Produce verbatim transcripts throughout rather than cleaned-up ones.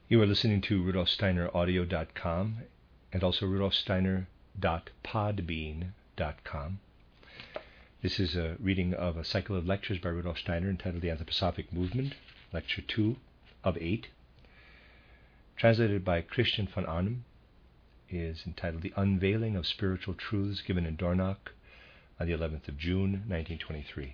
You are listening to Rudolf Steiner Audio dot com and also Rudolf Steiner dot podbean dot com. This is a reading of a cycle of lectures by Rudolf Steiner entitled The Anthroposophic Movement, Lecture two of eight. Translated by Christian von Arnim, is entitled The Unveiling of Spiritual Truths, given in Dornach on the eleventh of June, nineteen twenty-three.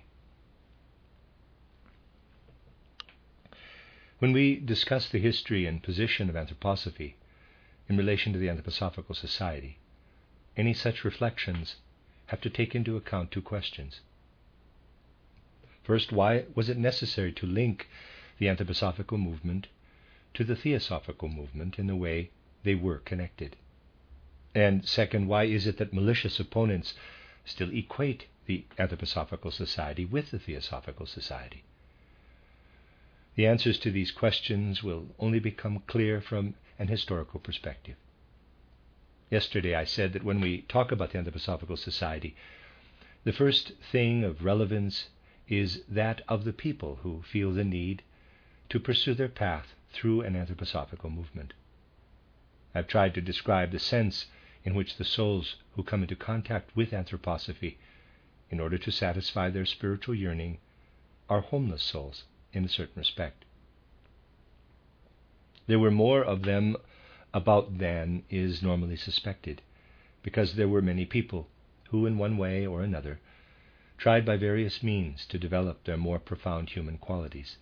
When we discuss the history and position of anthroposophy in relation to the Anthroposophical Society, any such reflections have to take into account two questions. First, why was it necessary to link the Anthroposophical movement to the Theosophical movement in the way they were connected? And second, why is it that malicious opponents still equate the Anthroposophical Society with the Theosophical Society? The answers to these questions will only become clear from an historical perspective. Yesterday I said that when we talk about the Anthroposophical Society, the first thing of relevance is that of the people who feel the need to pursue their path through an anthroposophical movement. I've tried to describe the sense in which the souls who come into contact with anthroposophy in order to satisfy their spiritual yearning are homeless souls in a certain respect. There were more of them about than is normally suspected, because there were many people who, in one way or another, tried by various means to develop their more profound human qualities.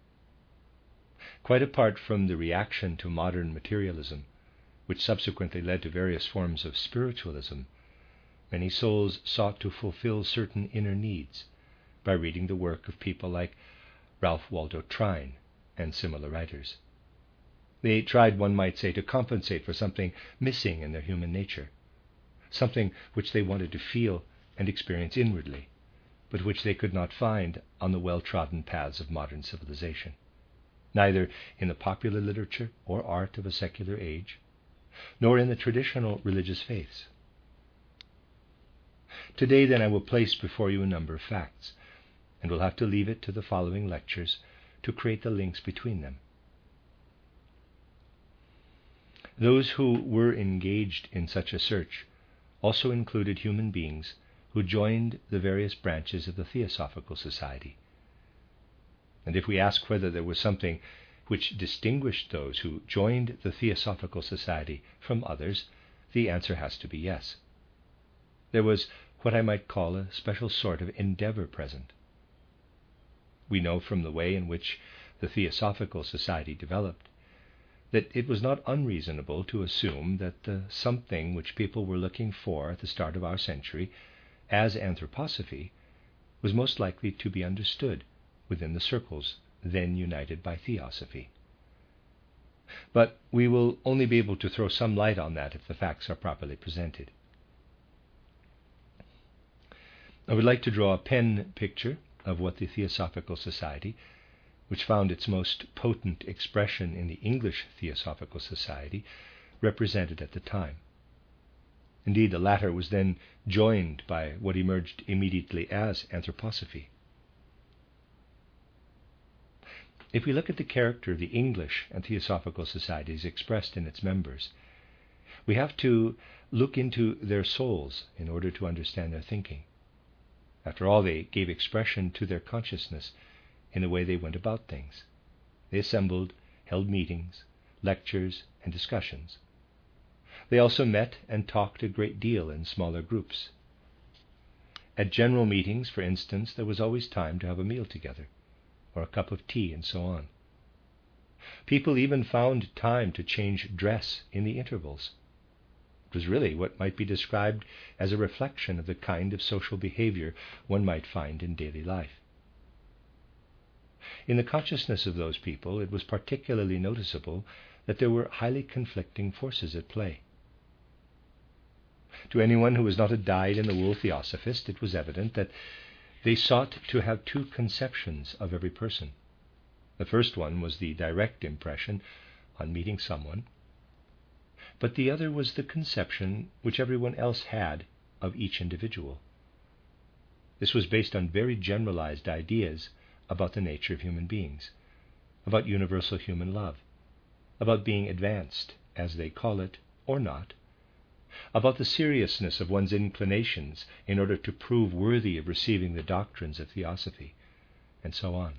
Quite apart from the reaction to modern materialism, which subsequently led to various forms of spiritualism, many souls sought to fulfill certain inner needs by reading the work of people like Ralph Waldo Trine and similar writers. They tried, one might say, to compensate for something missing in their human nature, something which they wanted to feel and experience inwardly, but which they could not find on the well-trodden paths of modern civilization, neither in the popular literature or art of a secular age, nor in the traditional religious faiths. Today, then, I will place before you a number of facts, and will have to leave it to the following lectures to create the links between them. Those who were engaged in such a search also included human beings who joined the various branches of the Theosophical Society. And if we ask whether there was something which distinguished those who joined the Theosophical Society from others, the answer has to be yes. There was what I might call a special sort of endeavor present. We know from the way in which the Theosophical Society developed that it was not unreasonable to assume that the something which people were looking for at the start of our century as anthroposophy was most likely to be understood within the circles then united by theosophy. But we will only be able to throw some light on that if the facts are properly presented. I would like to draw a pen picture of what the Theosophical Society, which found its most potent expression in the English Theosophical Society, represented at the time. Indeed, the latter was then joined by what emerged immediately as anthroposophy. If we look at the character of the English and Theosophical Societies expressed in its members, we have to look into their souls in order to understand their thinking. After all, they gave expression to their consciousness in the way they went about things. They assembled, held meetings, lectures, and discussions. They also met and talked a great deal in smaller groups. At general meetings, for instance, there was always time to have a meal together, or a cup of tea, and so on. People even found time to change dress in the intervals. It was really what might be described as a reflection of the kind of social behavior one might find in daily life. In the consciousness of those people, it was particularly noticeable that there were highly conflicting forces at play. To anyone who was not a dyed-in-the-wool theosophist, it was evident that they sought to have two conceptions of every person. The first one was the direct impression on meeting someone, but the other was the conception which everyone else had of each individual. This was based on very generalized ideas about the nature of human beings, about universal human love, about being advanced, as they call it, or not, about the seriousness of one's inclinations in order to prove worthy of receiving the doctrines of theosophy, and so on.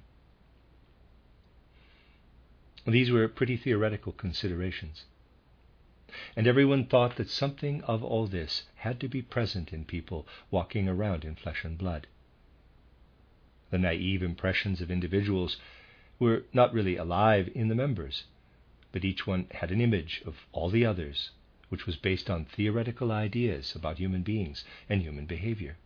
These were pretty theoretical considerations, and everyone thought that something of all this had to be present in people walking around in flesh and blood. The naive impressions of individuals were not really alive in the members, but each one had an image of all the others, which was based on theoretical ideas about human beings and human behavior.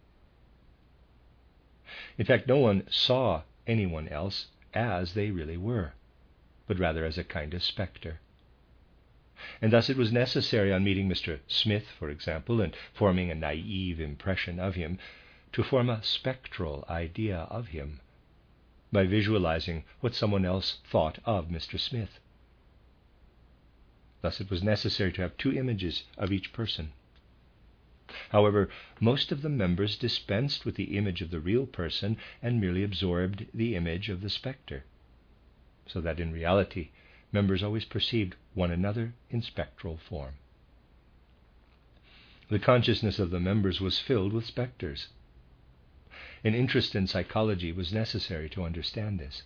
In fact, no one saw anyone else as they really were, but rather as a kind of spectre. And thus it was necessary, on meeting Mister Smith, for example, and forming a naive impression of him, to form a spectral idea of him by visualizing what someone else thought of Mister Smith. Thus it was necessary to have two images of each person. However, most of the members dispensed with the image of the real person and merely absorbed the image of the spectre, so that in reality members always perceived one another in spectral form. The consciousness of the members was filled with spectres. An interest in psychology was necessary to understand this.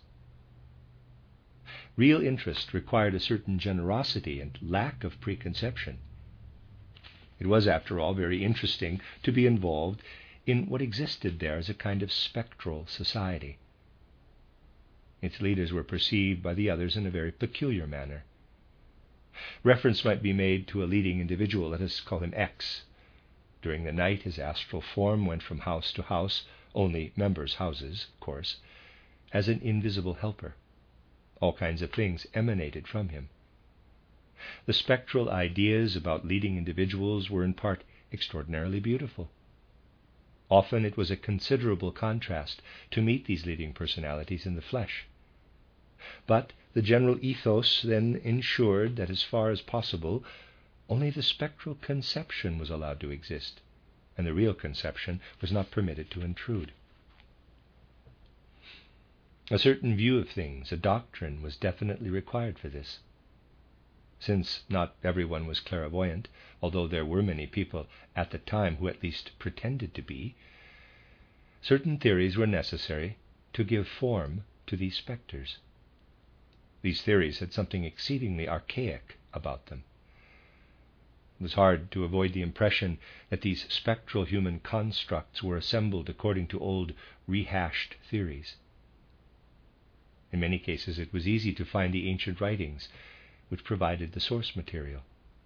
Real interest required a certain generosity and lack of preconception. It was, after all, very interesting to be involved in what existed there as a kind of spectral society. Its leaders were perceived by the others in a very peculiar manner. Reference might be made to a leading individual, let us call him X. During the night, his astral form went from house to house, only members' houses, of course, as an invisible helper. All kinds of things emanated from him. The spectral ideas about leading individuals were in part extraordinarily beautiful. Often it was a considerable contrast to meet these leading personalities in the flesh. But the general ethos then ensured that, as far as possible, only the spectral conception was allowed to exist, and the real conception was not permitted to intrude. A certain view of things, a doctrine, was definitely required for this. Since not everyone was clairvoyant, although there were many people at the time who at least pretended to be, certain theories were necessary to give form to these spectres. These theories had something exceedingly archaic about them. It was hard to avoid the impression that these spectral human constructs were assembled according to old, rehashed theories. In many cases it was easy to find the ancient writings which provided the source material.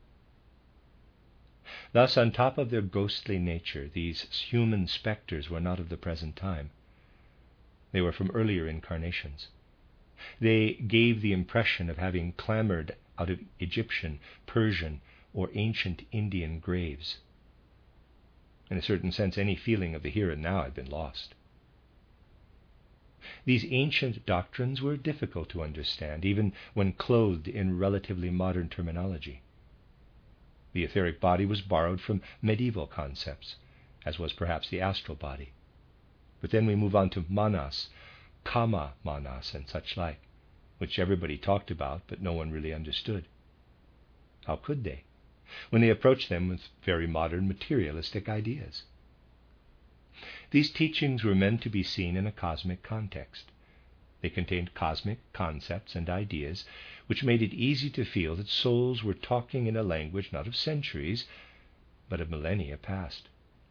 Thus, on top of their ghostly nature, these human spectres were not of the present time. They were from earlier incarnations. They gave the impression of having clambered out of Egyptian, Persian, or ancient Indian graves. In a certain sense, any feeling of the here and now had been lost. These ancient doctrines were difficult to understand, even when clothed in relatively modern terminology. The etheric body was borrowed from medieval concepts, as was perhaps the astral body. But then we move on to manas, kama manas, and such like, which everybody talked about, but no one really understood. How could they, when they approached them with very modern materialistic ideas? These teachings were meant to be seen in a cosmic context. They contained cosmic concepts and ideas which made it easy to feel that souls were talking in a language not of centuries, but of millennia past.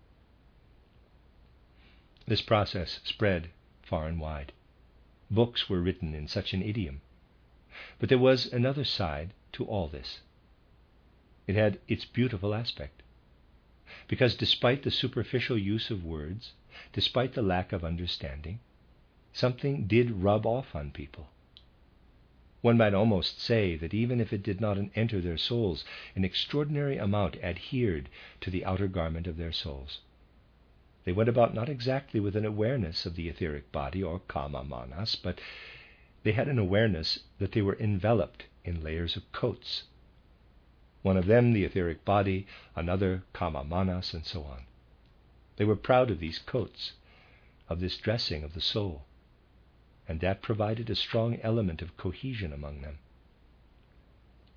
This process spread far and wide. Books were written in such an idiom. But there was another side to all this. It had its beautiful aspect, because despite the superficial use of words, despite the lack of understanding, something did rub off on people. One might almost say that even if it did not enter their souls, an extraordinary amount adhered to the outer garment of their souls. They went about not exactly with an awareness of the etheric body or kama manas, but they had an awareness that they were enveloped in layers of coats. One of them the etheric body, another kama manas, and so on. They were proud of these coats, of this dressing of the soul, and that provided a strong element of cohesion among them.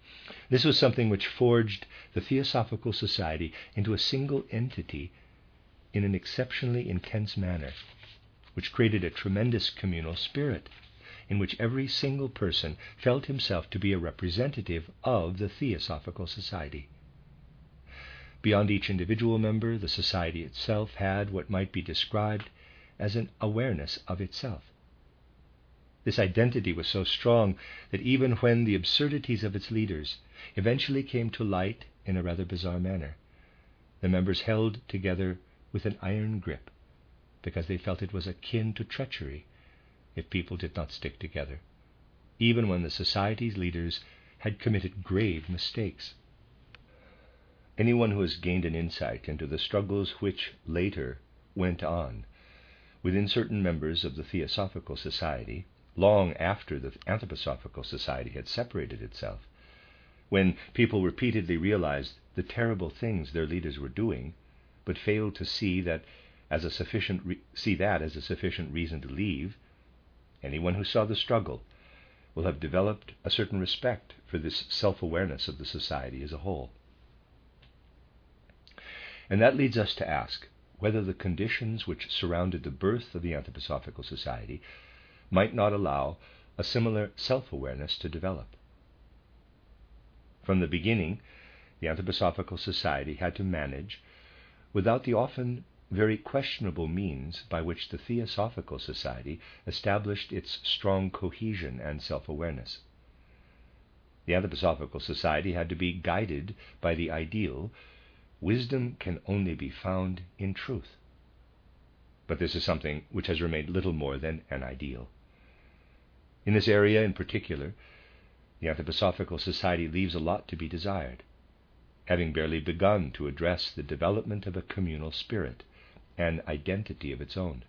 This was something which forged the Theosophical Society into a single entity in an exceptionally intense manner, which created a tremendous communal spirit in which every single person felt himself to be a representative of the Theosophical Society. Beyond each individual member, the society itself had what might be described as an awareness of itself. This identity was so strong that even when the absurdities of its leaders eventually came to light in a rather bizarre manner, the members held together with an iron grip, because they felt it was akin to treachery if people did not stick together, even when the society's leaders had committed grave mistakes. Anyone who has gained an insight into the struggles which later went on within certain members of the Theosophical Society, long after the Anthroposophical Society had separated itself, when people repeatedly realized the terrible things their leaders were doing, but failed to see that as a sufficient re- see that as a sufficient reason to leave, anyone who saw the struggle will have developed a certain respect for this self-awareness of the society as a whole. And that leads us to ask whether the conditions which surrounded the birth of the Anthroposophical Society might not allow a similar self-awareness to develop. From the beginning, the Anthroposophical Society had to manage without the often very questionable means by which the Theosophical Society established its strong cohesion and self-awareness. The Anthroposophical Society had to be guided by the ideal, wisdom can only be found in truth. But this is something which has remained little more than an ideal. In this area in particular, the Anthroposophical Society leaves a lot to be desired, having barely begun to address the development of a communal spirit, an identity of its own.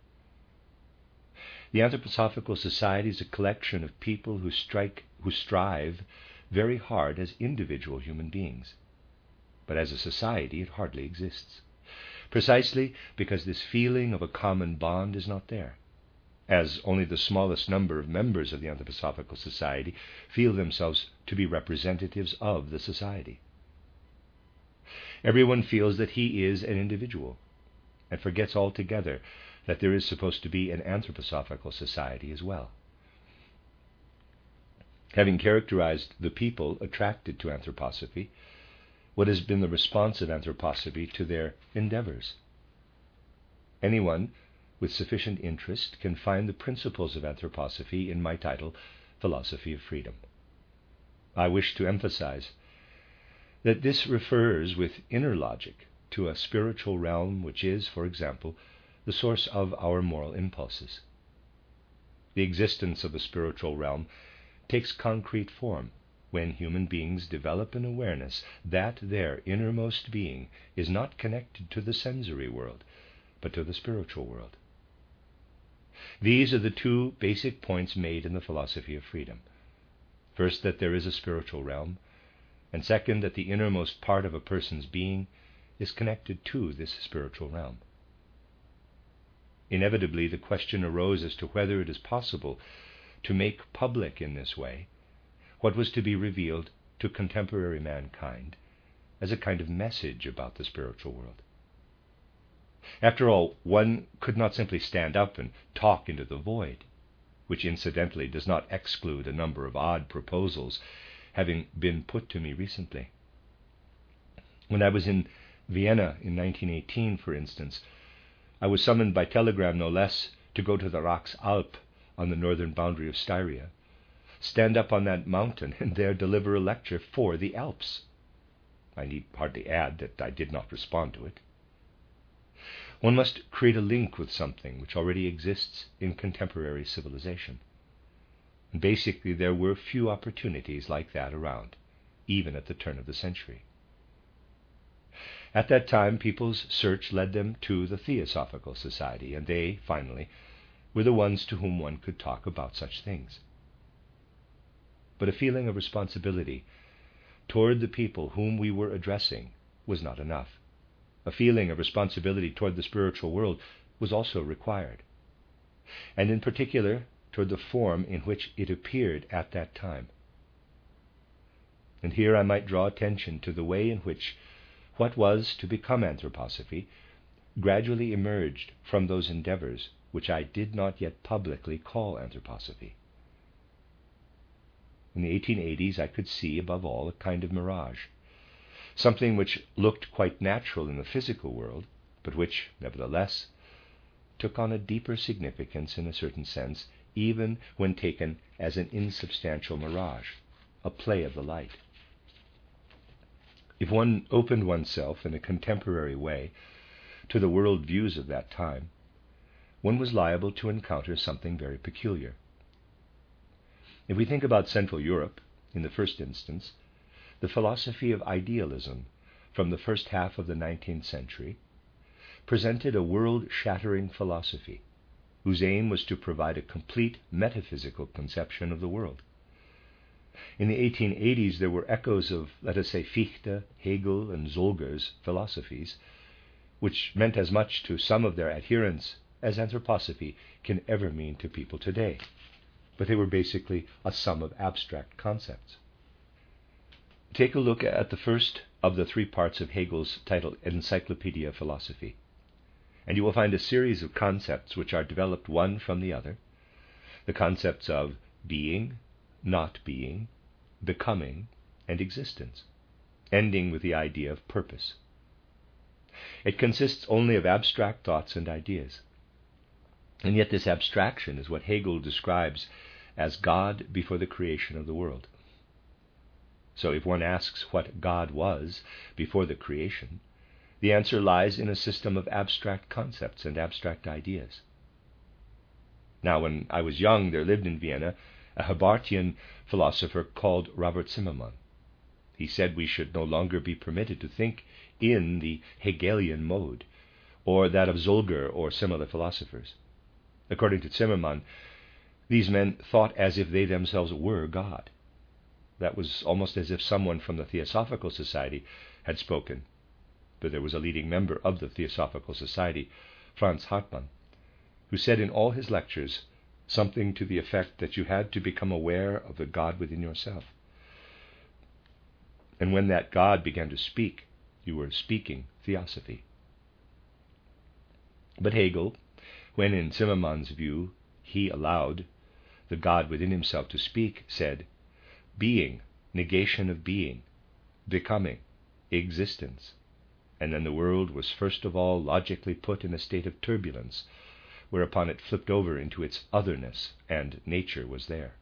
The Anthroposophical Society is a collection of people who strike, who strive very hard as individual human beings. But as a society, it hardly exists, precisely because this feeling of a common bond is not there, as only the smallest number of members of the Anthroposophical Society feel themselves to be representatives of the society. Everyone feels that he is an individual, and forgets altogether that there is supposed to be an Anthroposophical Society as well. Having characterized the people attracted to anthroposophy, what has been the response of anthroposophy to their endeavors? Anyone with sufficient interest can find the principles of anthroposophy in my title, Philosophy of Freedom. I wish to emphasize that this refers with inner logic to a spiritual realm which is, for example, the source of our moral impulses. The existence of the spiritual realm takes concrete form when human beings develop an awareness that their innermost being is not connected to the sensory world, but to the spiritual world. These are the two basic points made in the Philosophy of Freedom. First, that there is a spiritual realm, and second, that the innermost part of a person's being is connected to this spiritual realm. Inevitably, the question arose as to whether it is possible to make public in this way what was to be revealed to contemporary mankind as a kind of message about the spiritual world. After all, one could not simply stand up and talk into the void, which incidentally does not exclude a number of odd proposals having been put to me recently. When I was in Vienna in nineteen eighteen, for instance, I was summoned by telegram, no less, to go to the Rach's Alp on the northern boundary of Styria, stand up on that mountain, and there deliver a lecture for the Alps. I need hardly add that I did not respond to it. One must create a link with something which already exists in contemporary civilization. And basically, there were few opportunities like that around, even at the turn of the century. At that time, people's search led them to the Theosophical Society, and they, finally, were the ones to whom one could talk about such things. But a feeling of responsibility toward the people whom we were addressing was not enough. A feeling of responsibility toward the spiritual world was also required, and in particular toward the form in which it appeared at that time. And here I might draw attention to the way in which what was to become anthroposophy gradually emerged from those endeavors which I did not yet publicly call anthroposophy. In the eighteen eighties, I could see, above all, a kind of mirage, something which looked quite natural in the physical world, but which, nevertheless, took on a deeper significance in a certain sense, even when taken as an insubstantial mirage, a play of the light. If one opened oneself in a contemporary way to the world views of that time, one was liable to encounter something very peculiar. If we think about Central Europe, in the first instance, the philosophy of idealism from the first half of the nineteenth century presented a world-shattering philosophy whose aim was to provide a complete metaphysical conception of the world. In the eighteen eighties, there were echoes of, let us say, Fichte, Hegel, and Zolger's philosophies, which meant as much to some of their adherents as anthroposophy can ever mean to people today. But they were basically a sum of abstract concepts. Take a look at the first of the three parts of Hegel's titled Encyclopedia of Philosophy, and you will find a series of concepts which are developed one from the other, the concepts of being, not being, becoming, and existence, ending with the idea of purpose. It consists only of abstract thoughts and ideas, and yet this abstraction is what Hegel describes as God before the creation of the world. So if one asks what God was before the creation, the answer lies in a system of abstract concepts and abstract ideas. Now, when I was young, there lived in Vienna a Herbartian philosopher called Robert Zimmermann. He said we should no longer be permitted to think in the Hegelian mode, or that of Zolger or similar philosophers. According to Zimmermann, these men thought as if they themselves were God. That was almost as if someone from the Theosophical Society had spoken. But there was a leading member of the Theosophical Society, Franz Hartmann, who said in all his lectures something to the effect that you had to become aware of the God within yourself. And when that God began to speak, you were speaking theosophy. But Hegel, when in Zimmermann's view he allowed the God within himself to speak, said, being, negation of being, becoming, existence, and then the world was first of all logically put in a state of turbulence, whereupon it flipped over into its otherness, and nature was there.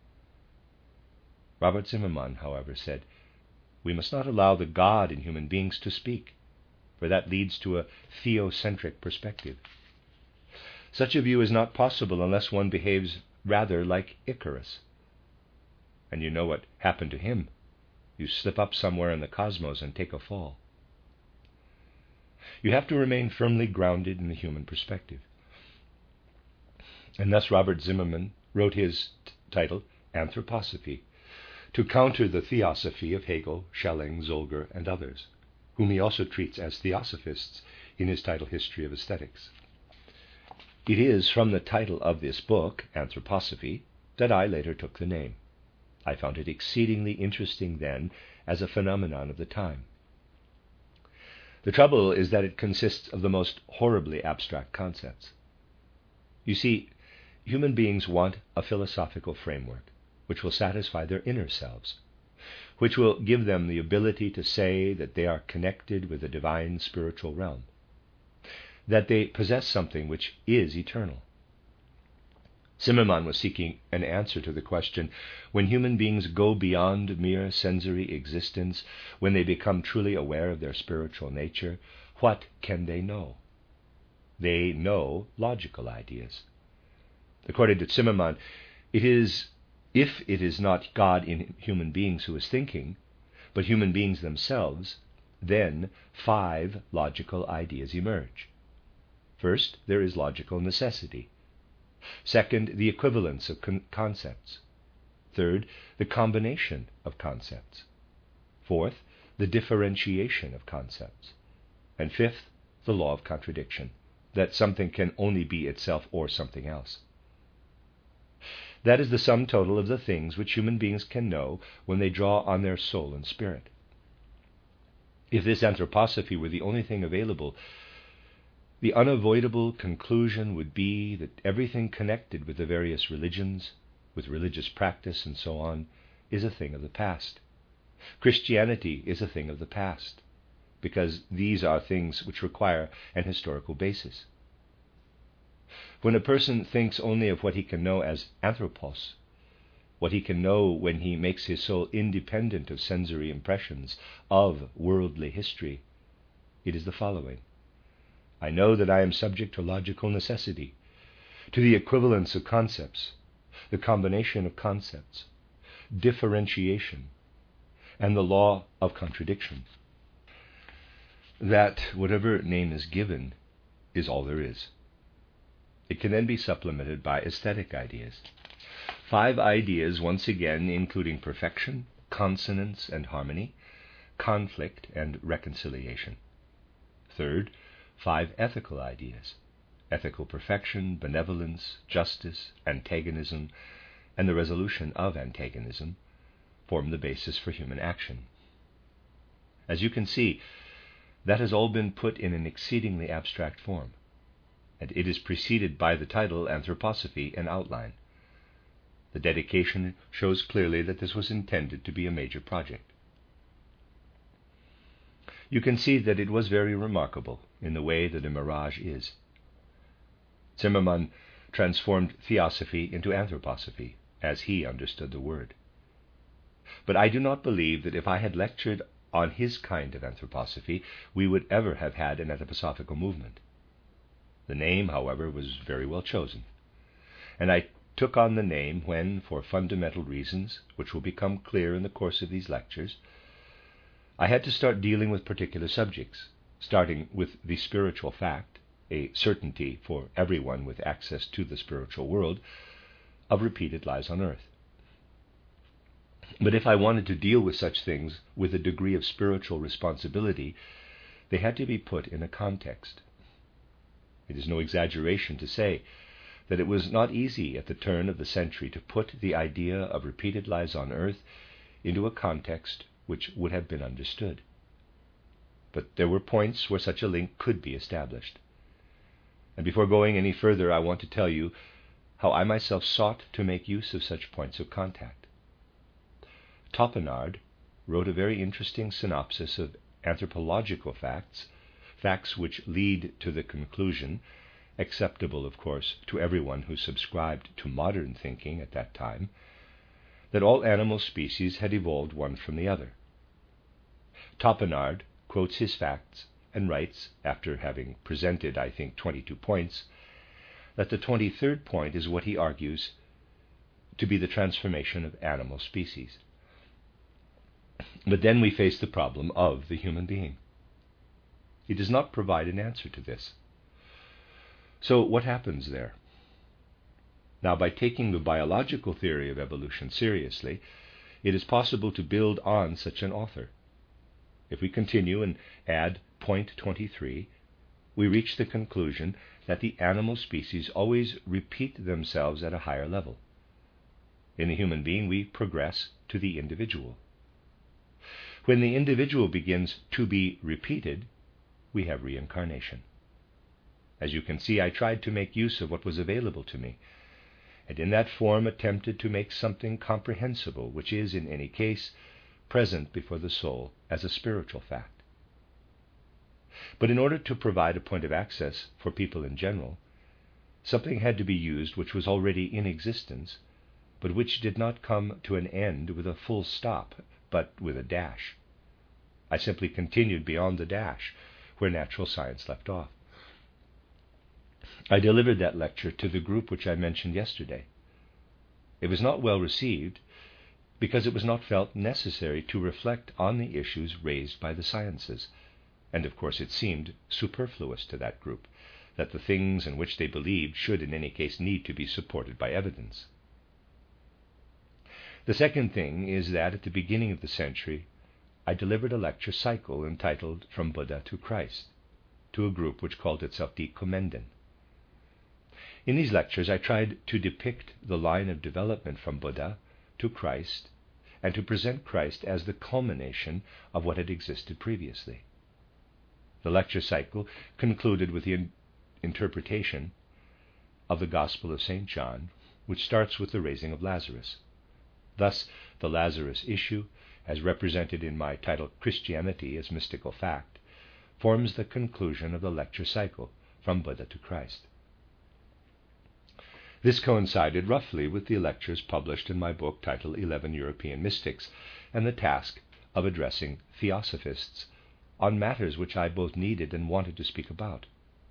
Robert Zimmermann, however, said, we must not allow the God in human beings to speak, for that leads to a theocentric perspective. Such a view is not possible unless one behaves rather like Icarus. And you know what happened to him. You slip up somewhere in the cosmos and take a fall. You have to remain firmly grounded in the human perspective. And thus Robert Zimmermann wrote his t- title, Anthroposophy, to counter the theosophy of Hegel, Schelling, Zolger, and others, whom he also treats as theosophists in his title History of Aesthetics. It is from the title of this book, Anthroposophy, that I later took the name. I found it exceedingly interesting then as a phenomenon of the time. The trouble is that it consists of the most horribly abstract concepts. You see, human beings want a philosophical framework which will satisfy their inner selves, which will give them the ability to say that they are connected with the divine spiritual realm, that they possess something which is eternal. Zimmermann was seeking an answer to the question, when human beings go beyond mere sensory existence, when they become truly aware of their spiritual nature, what can they know? They know logical ideas. According to Zimmermann, it is, if it is not God in human beings who is thinking, but human beings themselves, then five logical ideas emerge. First, there is logical necessity. Second, the equivalence of con- concepts. Third, the combination of concepts. Fourth, the differentiation of concepts. And fifth, the law of contradiction, that something can only be itself or something else. That is the sum total of the things which human beings can know when they draw on their soul and spirit. If this anthroposophy were the only thing available, the unavoidable conclusion would be that everything connected with the various religions, with religious practice and so on, is a thing of the past. Christianity is a thing of the past, because these are things which require an historical basis. When a person thinks only of what he can know as anthropos, what he can know when he makes his soul independent of sensory impressions, of worldly history, it is the following. I know that I am subject to logical necessity, to the equivalence of concepts, the combination of concepts, differentiation, and the law of contradiction. That whatever name is given is all there is. It can then be supplemented by aesthetic ideas. Five ideas, once again, including perfection, consonance and harmony, conflict and reconciliation. Third, five ethical ideas: ethical perfection, benevolence, justice, antagonism, and the resolution of antagonism form the basis for human action. As you can see, that has all been put in an exceedingly abstract form, and it is preceded by the title Anthroposophy in outline. The dedication shows clearly that this was intended to be a major project. You can see that it was very remarkable in the way that a mirage is. Zimmermann transformed theosophy into anthroposophy, as he understood the word. But I do not believe that if I had lectured on his kind of anthroposophy, we would ever have had an anthroposophical movement. The name, however, was very well chosen, and I took on the name when, for fundamental reasons, which will become clear in the course of these lectures, I had to start dealing with particular subjects, starting with the spiritual fact, a certainty for everyone with access to the spiritual world, of repeated lies on earth. But if I wanted to deal with such things with a degree of spiritual responsibility, they had to be put in a context. It is no exaggeration to say that it was not easy at the turn of the century to put the idea of repeated lives on earth into a context which would have been understood. But there were points where such a link could be established. And before going any further, I want to tell you how I myself sought to make use of such points of contact. Topinard wrote a very interesting synopsis of anthropological facts, facts which lead to the conclusion, acceptable, of course, to everyone who subscribed to modern thinking at that time, that all animal species had evolved one from the other. Topinard quotes his facts and writes, after having presented, I think, twenty-two points, that the twenty-third point is what he argues to be the transformation of animal species. But then we face the problem of the human being. He does not provide an answer to this. So what happens there? Now, by taking the biological theory of evolution seriously, it is possible to build on such an author. If we continue and add point twenty-three, we reach the conclusion that the animal species always repeat themselves at a higher level. In the human being, we progress to the individual. When the individual begins to be repeated, we have reincarnation. As you can see, I tried to make use of what was available to me, and in that form attempted to make something comprehensible, which is, in any case, present before the soul as a spiritual fact. But in order to provide a point of access for people in general, something had to be used which was already in existence, but which did not come to an end with a full stop, but with a dash. I simply continued beyond the dash, where natural science left off. I delivered that lecture to the group which I mentioned yesterday. It was not well received because it was not felt necessary to reflect on the issues raised by the sciences, and of course it seemed superfluous to that group that the things in which they believed should in any case need to be supported by evidence. The second thing is that at the beginning of the century I delivered a lecture cycle entitled From Buddha to Christ to a group which called itself the Kommenden. In these lectures, I tried to depict the line of development from Buddha to Christ and to present Christ as the culmination of what had existed previously. The lecture cycle concluded with the in- interpretation of the Gospel of Saint John, which starts with the raising of Lazarus. Thus, the Lazarus issue, as represented in my title Christianity as Mystical Fact, forms the conclusion of the lecture cycle from Buddha to Christ. This coincided roughly with the lectures published in my book titled Eleven European Mystics and the task of addressing theosophists on matters which I both needed and wanted to speak about.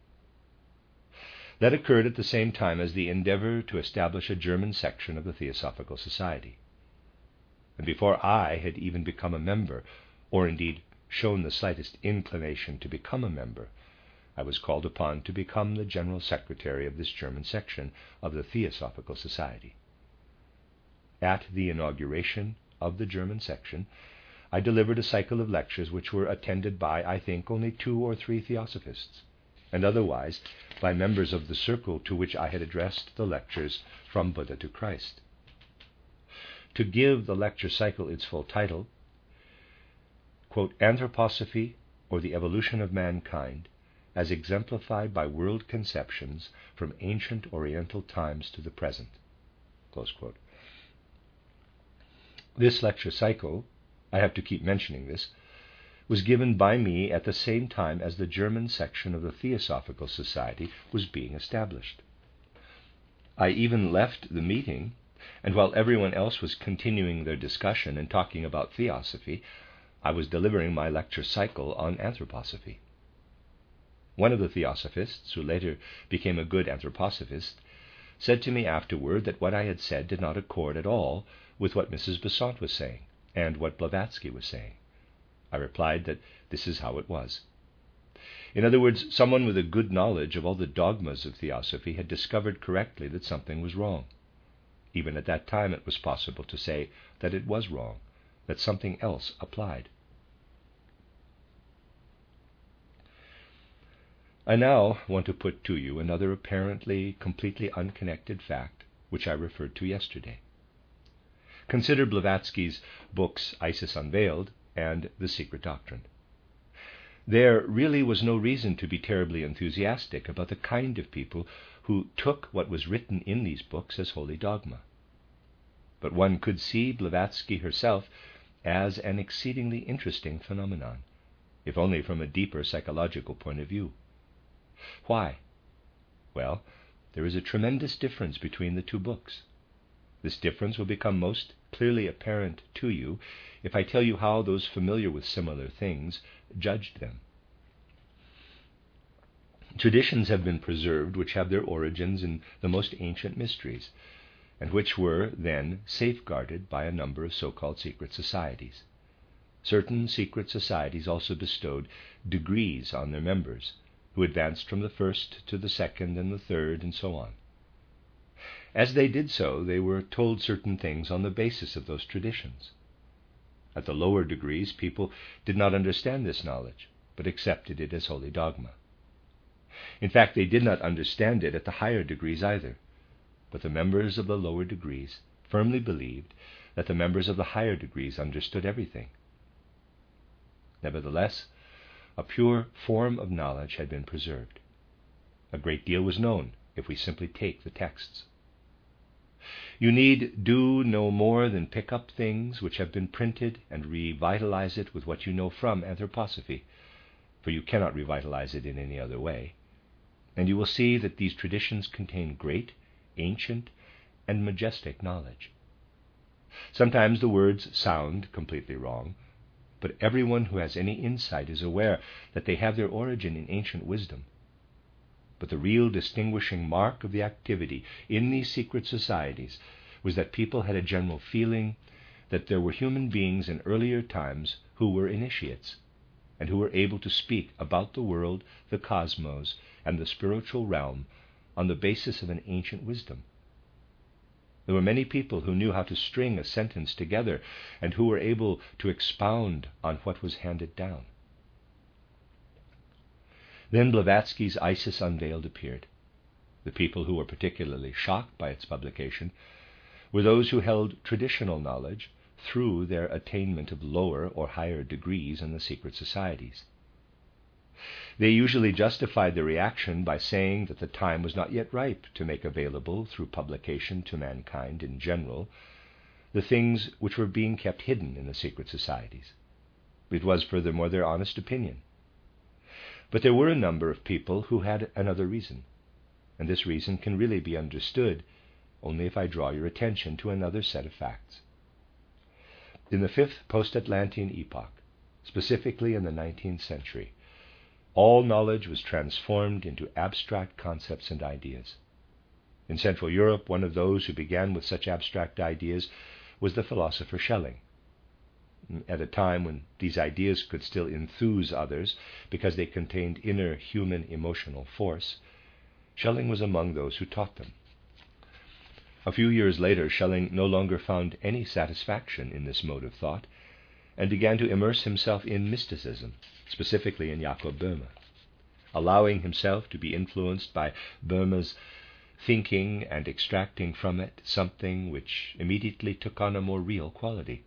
That occurred at the same time as the endeavor to establish a German section of the Theosophical Society. And before I had even become a member, or indeed shown the slightest inclination to become a member, I was called upon to become the General Secretary of this German section of the Theosophical Society. At the inauguration of the German section, I delivered a cycle of lectures which were attended by, I think, only two or three theosophists, and otherwise by members of the circle to which I had addressed the lectures from Buddha to Christ. To give the lecture cycle its full title, quote, Anthroposophy, or the Evolution of Mankind, as exemplified by world conceptions from ancient Oriental times to the present, close quote. This lecture cycle, I have to keep mentioning this, was given by me at the same time as the German section of the Theosophical Society was being established. I even left the meeting, and while everyone else was continuing their discussion and talking about theosophy, I was delivering my lecture cycle on anthroposophy. One of the theosophists, who later became a good anthroposophist, said to me afterward that what I had said did not accord at all with what Missus Besant was saying and what Blavatsky was saying. I replied that this is how it was. In other words, someone with a good knowledge of all the dogmas of theosophy had discovered correctly that something was wrong. Even at that time it was possible to say that it was wrong, that something else applied. I now want to put to you another apparently completely unconnected fact which I referred to yesterday. Consider Blavatsky's books Isis Unveiled and The Secret Doctrine. There really was no reason to be terribly enthusiastic about the kind of people who took what was written in these books as holy dogma. But one could see Blavatsky herself as an exceedingly interesting phenomenon, if only from a deeper psychological point of view. Why? Well, there is a tremendous difference between the two books. This difference will become most clearly apparent to you if I tell you how those familiar with similar things judged them. Traditions have been preserved which have their origins in the most ancient mysteries, and which were then safeguarded by a number of so-called secret societies. Certain secret societies also bestowed degrees on their members, who advanced from the first to the second and the third, and so on. As they did so, they were told certain things on the basis of those traditions. At the lower degrees, people did not understand this knowledge, but accepted it as holy dogma. In fact, they did not understand it at the higher degrees either, but the members of the lower degrees firmly believed that the members of the higher degrees understood everything. Nevertheless, a pure form of knowledge had been preserved. A great deal was known if we simply take the texts. You need do no more than pick up things which have been printed and revitalize it with what you know from anthroposophy, for you cannot revitalize it in any other way, and you will see that these traditions contain great, ancient, and majestic knowledge. Sometimes the words sound completely wrong, but everyone who has any insight is aware that they have their origin in ancient wisdom. But the real distinguishing mark of the activity in these secret societies was that people had a general feeling that there were human beings in earlier times who were initiates, and who were able to speak about the world, the cosmos, and the spiritual realm on the basis of an ancient wisdom. There were many people who knew how to string a sentence together and who were able to expound on what was handed down. Then Blavatsky's Isis Unveiled appeared. The people who were particularly shocked by its publication were those who held traditional knowledge through their attainment of lower or higher degrees in the secret societies. They usually justified the reaction by saying that the time was not yet ripe to make available through publication to mankind in general the things which were being kept hidden in the secret societies. It was, furthermore, their honest opinion. But there were a number of people who had another reason, and this reason can really be understood only if I draw your attention to another set of facts. In the fifth post-Atlantean epoch, specifically in the nineteenth century, all knowledge was transformed into abstract concepts and ideas. In Central Europe, one of those who began with such abstract ideas was the philosopher Schelling. At a time when these ideas could still enthuse others because they contained inner human emotional force, Schelling was among those who taught them. A few years later, Schelling no longer found any satisfaction in this mode of thought and began to immerse himself in mysticism, specifically in Jakob Böhme, allowing himself to be influenced by Böhme's thinking and extracting from it something which immediately took on a more real quality.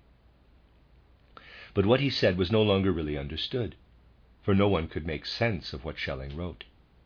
But what he said was no longer really understood, for no one could make sense of what Schelling wrote.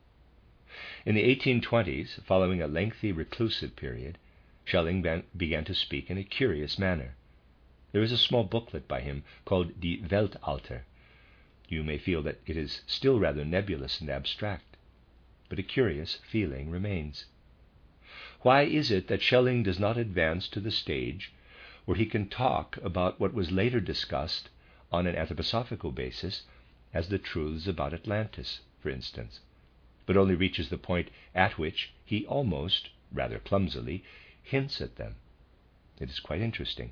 In the eighteen twenties, following a lengthy reclusive period, Schelling began to speak in a curious manner. There is a small booklet by him called Die Weltalter. You may feel that it is still rather nebulous and abstract, but a curious feeling remains. Why is it that Schelling does not advance to the stage where he can talk about what was later discussed on an anthroposophical basis as the truths about Atlantis, for instance, but only reaches the point at which he almost, rather clumsily, hints at them? It is quite interesting.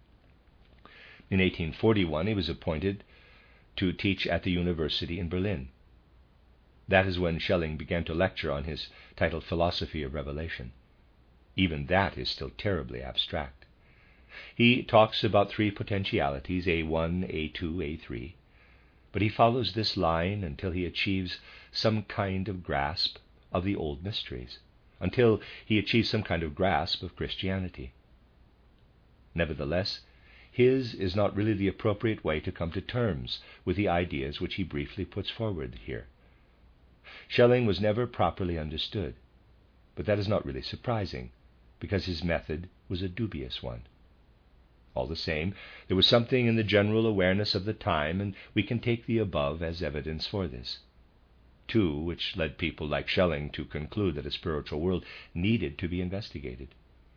In eighteen forty-one, he was appointed to teach at the university in Berlin. That is when Schelling began to lecture on his titled Philosophy of Revelation. Even that is still terribly abstract. He talks about three potentialities, A one, A two, A three, but he follows this line until he achieves some kind of grasp of the old mysteries, until he achieves some kind of grasp of Christianity. Nevertheless, his is not really the appropriate way to come to terms with the ideas which he briefly puts forward here. Schelling was never properly understood, but that is not really surprising, because his method was a dubious one. All the same, there was something in the general awareness of the time, and we can take the above as evidence for this, too, which led people like Schelling to conclude that a spiritual world needed to be investigated.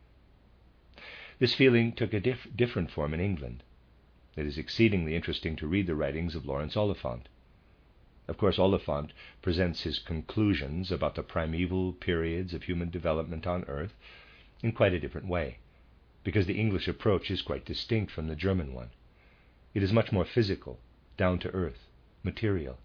This feeling took a diff- different form in England. It is exceedingly interesting to read the writings of Lawrence Oliphant. Of course, Oliphant presents his conclusions about the primeval periods of human development on Earth in quite a different way, because the English approach is quite distinct from the German one. It is much more physical, down to earth, material.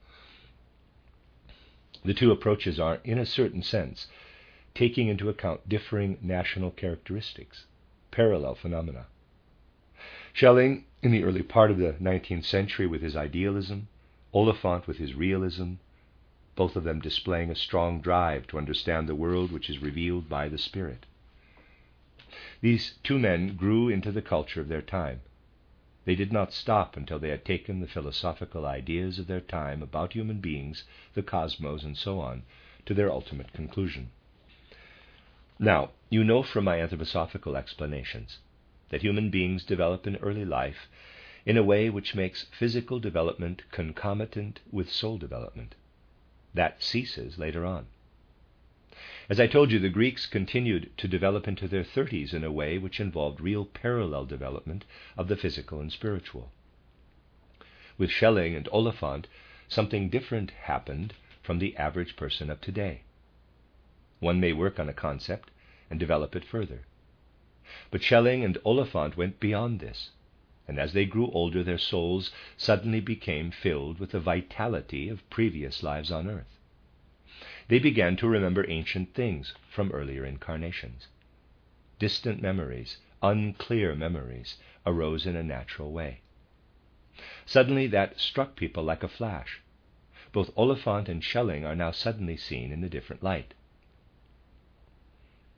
The two approaches are, in a certain sense, taking into account differing national characteristics, parallel phenomena. Schelling, in the early part of the nineteenth century with his idealism, Oliphant with his realism, both of them displaying a strong drive to understand the world which is revealed by the Spirit. These two men grew into the culture of their time. They did not stop until they had taken the philosophical ideas of their time about human beings, the cosmos, and so on, to their ultimate conclusion. Now, you know from my anthroposophical explanations that human beings develop in early life in a way which makes physical development concomitant with soul development. That ceases later on. As I told you, the Greeks continued to develop into their thirties in a way which involved real parallel development of the physical and spiritual. With Schelling and Oliphant, something different happened from the average person of today. One may work on a concept and develop it further. But Schelling and Oliphant went beyond this, and as they grew older, their souls suddenly became filled with the vitality of previous lives on earth. They began to remember ancient things from earlier incarnations. Distant memories, unclear memories, arose in a natural way. Suddenly that struck people like a flash. Both Oliphant and Schelling are now suddenly seen in a different light.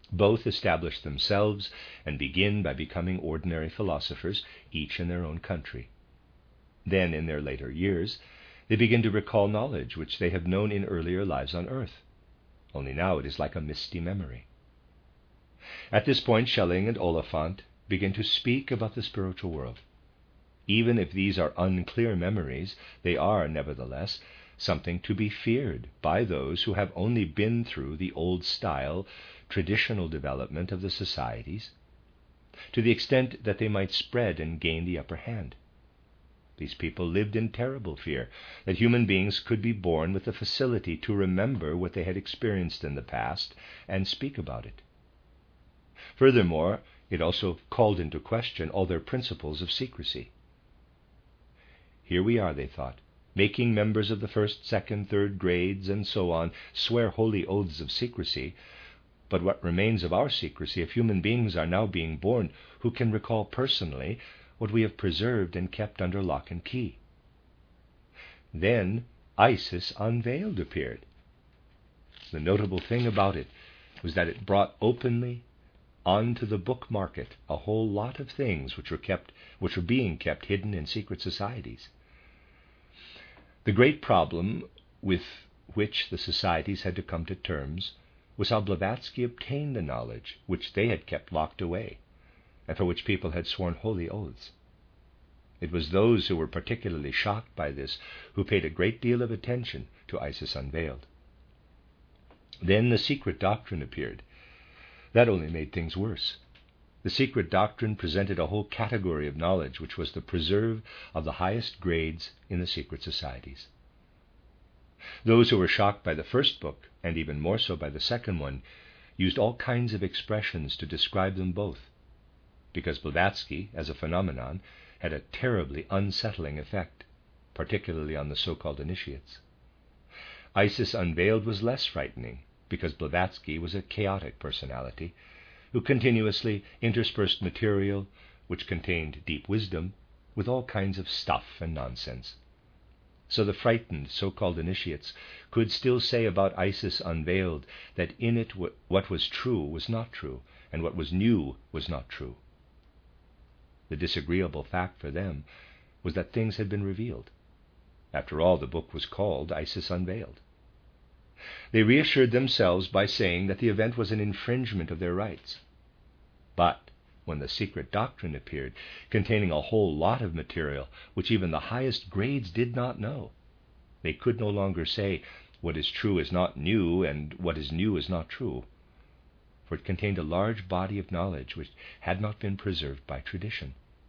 Both establish themselves and begin by becoming ordinary philosophers, each in their own country. Then, in their later years, they begin to recall knowledge which they have known in earlier lives on earth, only now it is like a misty memory. At this point, Schelling and Oliphant begin to speak about the spiritual world. Even if these are unclear memories, they are, nevertheless, something to be feared by those who have only been through the old-style, traditional development of the societies, to the extent that they might spread and gain the upper hand. These people lived in terrible fear that human beings could be born with the facility to remember what they had experienced in the past and speak about it. Furthermore, it also called into question all their principles of secrecy. Here we are, they thought, making members of the first, second, third grades, and so on, swear holy oaths of secrecy, but what remains of our secrecy if human beings are now being born who can recall personally what we have preserved and kept under lock and key? Then Isis Unveiled appeared. The notable thing about it was that it brought openly onto the book market a whole lot of things which were kept, which were being kept hidden in secret societies. The great problem with which the societies had to come to terms was how Blavatsky obtained the knowledge which they had kept locked away, and for which people had sworn holy oaths. It was those who were particularly shocked by this who paid a great deal of attention to Isis Unveiled. Then the secret doctrine appeared. That only made things worse. The secret doctrine presented a whole category of knowledge which was the preserve of the highest grades in the secret societies. Those who were shocked by the first book, and even more so by the second one, used all kinds of expressions to describe them both, because Blavatsky, as a phenomenon, had a terribly unsettling effect, particularly on the so-called initiates. Isis Unveiled was less frightening, because Blavatsky was a chaotic personality who continuously interspersed material which contained deep wisdom with all kinds of stuff and nonsense. So the frightened so-called initiates could still say about Isis Unveiled that in it w- what was true was not true, and what was new was not true. The disagreeable fact for them was that things had been revealed. After all, the book was called Isis Unveiled. They reassured themselves by saying that the event was an infringement of their rights. But when the secret doctrine appeared, containing a whole lot of material which even the highest grades did not know, they could no longer say what is true is not new and what is new is not true, for it contained a large body of knowledge which had not been preserved by tradition.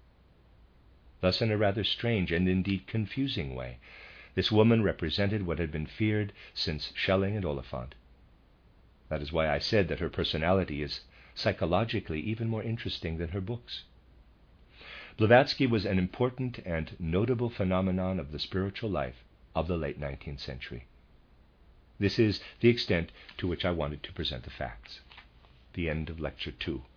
Thus, in a rather strange and indeed confusing way, this woman represented what had been feared since Schelling and Oliphant. That is why I said that her personality is psychologically even more interesting than her books. Blavatsky was an important and notable phenomenon of the spiritual life of the late nineteenth century. This is the extent to which I wanted to present the facts. The end of Lecture two.